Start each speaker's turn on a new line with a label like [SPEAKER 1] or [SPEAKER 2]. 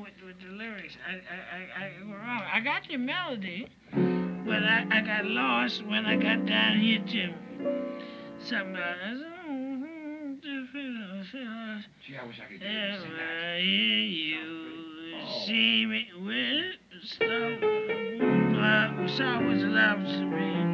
[SPEAKER 1] with the lyrics. I go wrong. I got the melody, but I got lost when I got down here to something
[SPEAKER 2] Gee, I wish I could get him to sing
[SPEAKER 1] I
[SPEAKER 2] that.
[SPEAKER 1] hear you see me with stars was allowed to be.